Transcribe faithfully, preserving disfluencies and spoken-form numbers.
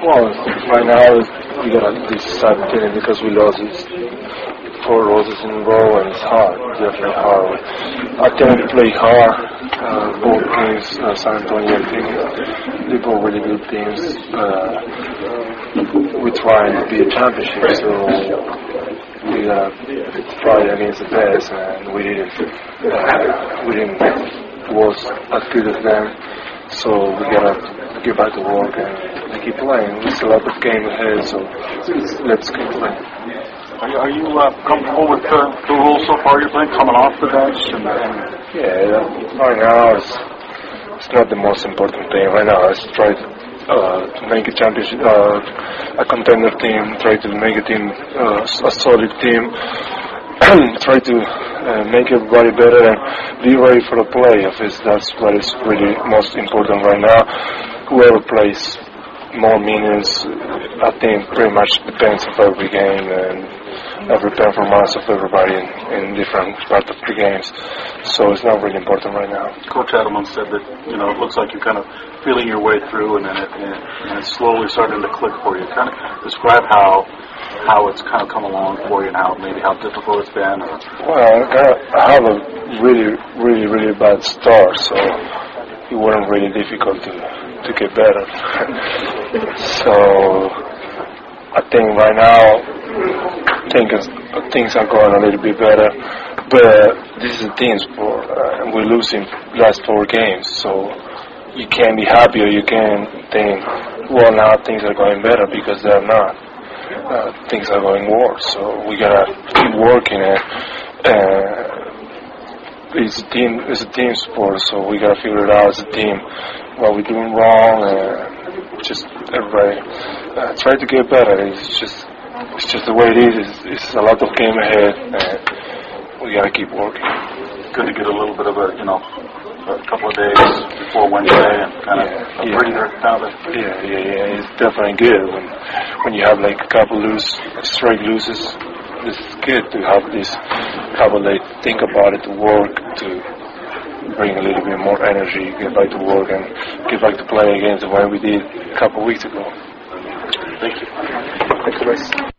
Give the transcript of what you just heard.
Well, right now we got this sad feeling because we lost these four losses in a row, and it's hard, definitely hard. I think we play hard. Uh, both games, uh, San Antonio, I think they both really good teams. Uh, we're trying to be a championship, so we gotta try against the best, and we didn't. Uh, we didn't was as good as them, so we gotta get back to work and, and keep playing. There's a lot of game ahead, so let's keep playing. Are you, are you uh, comfortable with the, the rules so far you're playing, coming off the bench? And, and yeah, right now it's, it's not the most important thing. Right now it's try to, uh, to make a championship, uh, a contender team, try to make a team, uh, a solid team, try to uh, make everybody better and be ready for the playoffs. That's what is really most important right now. Whoever plays more minutes, I think pretty much depends on every game and every performance of everybody in, in different parts of the games. So it's not really important right now. Coach Adelman said that, you know, it looks like you're kind of feeling your way through and then it, and, and it's slowly starting to click for you. Kind of describe how how it's kind of come along for you and how maybe how difficult it's been. Or... Well, I have a really, really, really bad start, so it wasn't really difficult to to get better. So I think right now things things are going a little bit better, but this is a team sport, uh, and we're losing last four games, so you can't be happy or you can't think, well, now things are going better, because they're not. Uh, things are going worse, so we gotta keep working it. Uh, it's a team, it's a team sport, so we gotta figure it out as a team what we're doing wrong, and just everybody uh, try to get better. It's just, it's just the way it is. It's, it's a lot of game ahead, and we gotta keep working. Good to get a little bit of a, you know, a couple of days before Wednesday and kind of yeah, a yeah. breather kind of. Yeah, yeah, yeah. It's definitely good when when you have like a couple loose straight loses. It's good to have this couple like think about it, to work, to bring a little bit more energy, get back to work, and get back to play against the way we did a couple of weeks ago. Thank you. Thank you, guys.